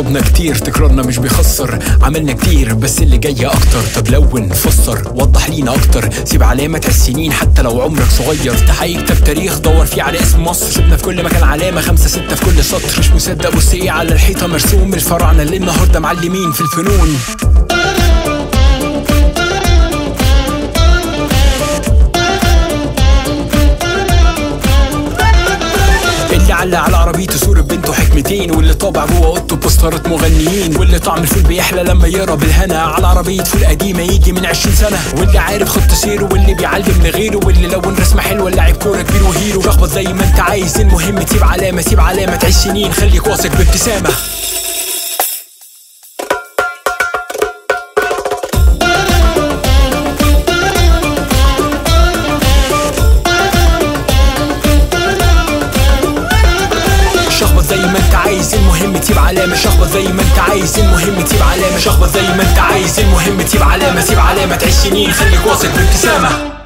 جربنا كتير، تكرارنا مش بيخسر، عملنا كتير بس اللي جاي اكتر. طب لون، فسر، وضح لينا اكتر، سيب علامة السنين حتى لو عمرك صغير. تحقيق تاريخ دور فيه على اسم مصر، سيبنا في كل مكان علامة 5 6 في كل سطر. مش مصدق بص ايه على الحيطة مرسوم، الفراعنة اللي النهاردة معلمين في الفنون. اللي علق على عربيته صورة بنته حكمتين، واللي طابع جوه اوضته بوسترات مغنيين، واللي طعم الفول بيحلى لما يقرا بالهنا على عربية فول قديمة يجي من 20 سنة، واللي عارف خط سيره واللي بيعلم لغيره، واللي لون رسمة حلوة لاعب كورة كبير وهيرو. شخبط زي ما انت عايز، المهم تسيب علامة، سيب علامة تعيش سنين، خليك واثق بابتسامة. شخبط زي ما انت عايز، المهم تسيب علامة. شخبط زي ما انت عايز، المهم تسيب علامة. شخبط زي ما انت عايز، المهم تسيب علامة، سيب علامة تعيش سنين، خليك واثق بابتسامة.